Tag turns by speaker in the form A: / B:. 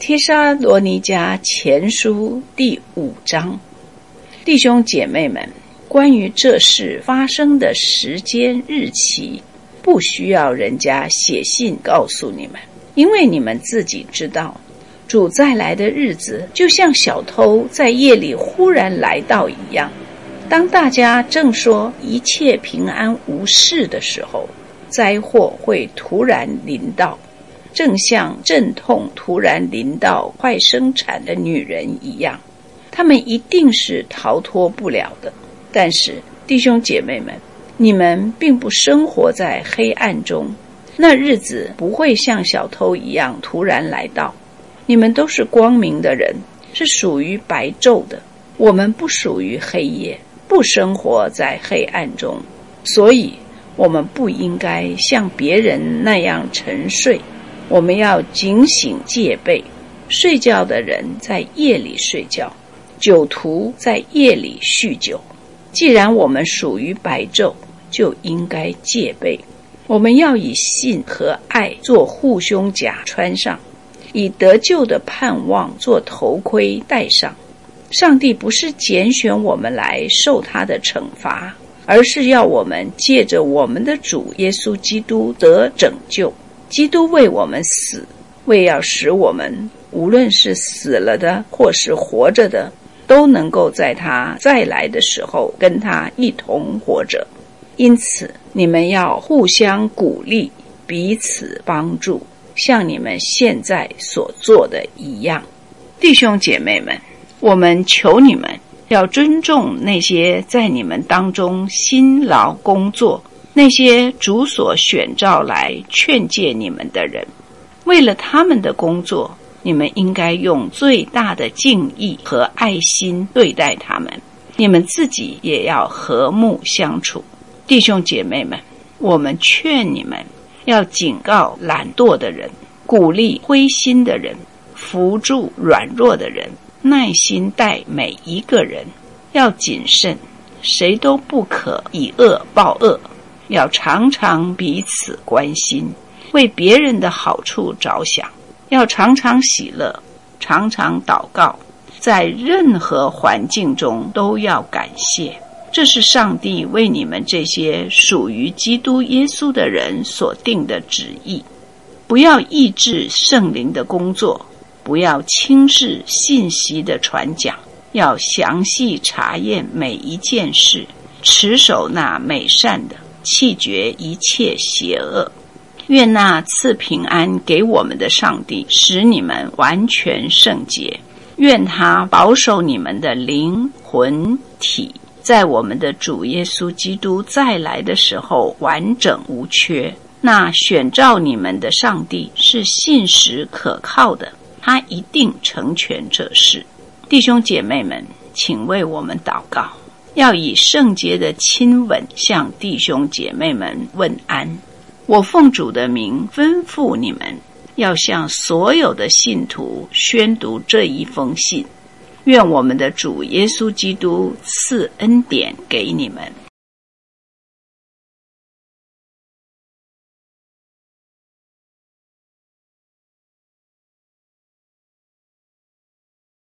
A: 帖撒罗尼迦前书第5章。弟兄姐妹们，关于这事发生的时间日期，不需要人家写信告诉你们，因为你们自己知道，主再来的日子就像小偷在夜里忽然来到一样。当大家正说一切平安无事的时候，灾祸会突然临到，正像阵痛突然临到快生产的女人一样，他们一定是逃脱不了的。但是弟兄姐妹们，你们并不生活在黑暗中，那日子不会像小偷一样突然来到。你们都是光明的人，是属于白昼的，我们不属于黑夜，不生活在黑暗中，所以我们不应该像别人那样沉睡，我们要警醒戒备。睡觉的人在夜里睡觉，酒徒在夜里酗酒。既然我们属于白昼，就应该戒备。我们要以信和爱做护胸甲穿上，以得救的盼望做头盔戴上。上帝不是拣选我们来受他的惩罚，而是要我们借着我们的主耶稣基督得拯救。基督为我们死，为要使我们无论是死了的或是活着的，都能够在他再来的时候跟他一同活着。因此你们要互相鼓励，彼此帮助，像你们现在所做的一样。弟兄姐妹们，我们求你们要尊重那些在你们当中辛劳工作，那些主所选召来劝诫你们的人。为了他们的工作，你们应该用最大的敬意和爱心对待他们，你们自己也要和睦相处。弟兄姐妹们，我们劝你们要警告懒惰的人，鼓励灰心的人，扶助软弱的人，耐心待每一个人。要谨慎，谁都不可以恶报恶，要常常彼此关心，为别人的好处着想，要常常喜乐，常常祷告，在任何环境中都要感谢。这是上帝为你们这些属于基督耶稣的人所定的旨意。不要抑制圣灵的工作，不要轻视信息的传讲，要详细查验每一件事，持守那美善的，弃绝一切邪恶。愿那赐平安给我们的上帝使你们完全圣洁，愿他保守你们的灵魂体，在我们的主耶稣基督再来的时候完整无缺。那选召你们的上帝是信实可靠的，他一定成全这事。弟兄姐妹们，请为我们祷告，要以圣洁的亲吻向弟兄姐妹们问安。我奉主的名吩咐你们，要向所有的信徒宣读这一封信。愿我们的主耶稣基督赐恩典给你们。